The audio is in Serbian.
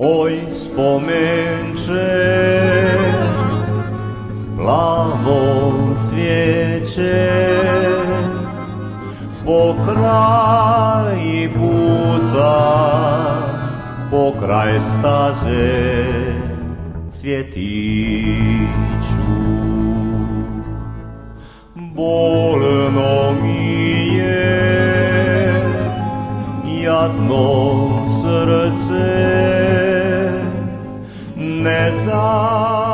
Oj, spomenče, plavo cvijeće, po kraji puta, po kraj staze cvjetiću. Bolno mi je, jadno srce, ne znam